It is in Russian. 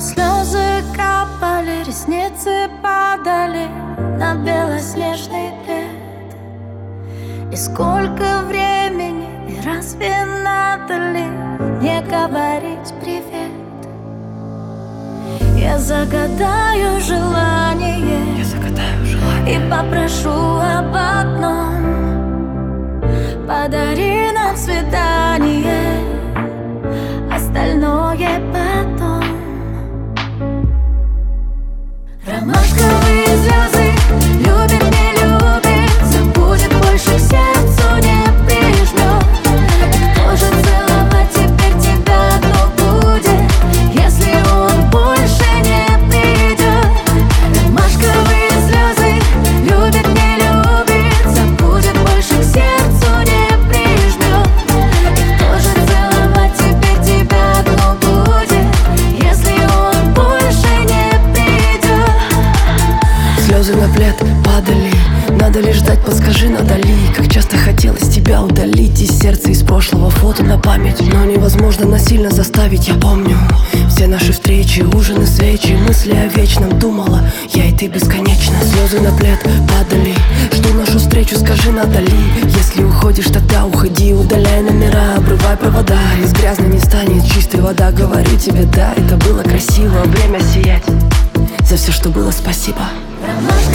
слезы капали, ресницы падали на белоснежный плед. И сколько времени, и разве надо ли не говорить привет? Я загадаю желание, и попрошу об одном: подари нам свидание, остальное потом. Ромашковые слезы, любит, не любит, забудет, больше к сердцу не прижмет. Кто же целовать теперь тебя одну будет, если он больше не придет? Ромашковые слезы, любит, не любит, забудет, больше к сердцу не прижмет. Кто же целовать теперь тебя одну будет, если он больше не придет? Слезы на плед падали, надо ли ждать, подскажи, надо ли? Как часто хотелось тебя удалить из сердца, из прошлого фото на память. Но невозможно насильно заставить, я помню все наши встречи, ужины, свечи, мысли о вечном. Думала, я и ты бесконечно. Слезы на плед падали, жду нашу встречу, скажи, надо ли? Если уходишь, тогда уходи, удаляй номера, обрывай провода. Из грязной не станет чистой вода, говорю тебе, да, это было красиво. Время сиять, за все, что было, спасибо. Ромашковые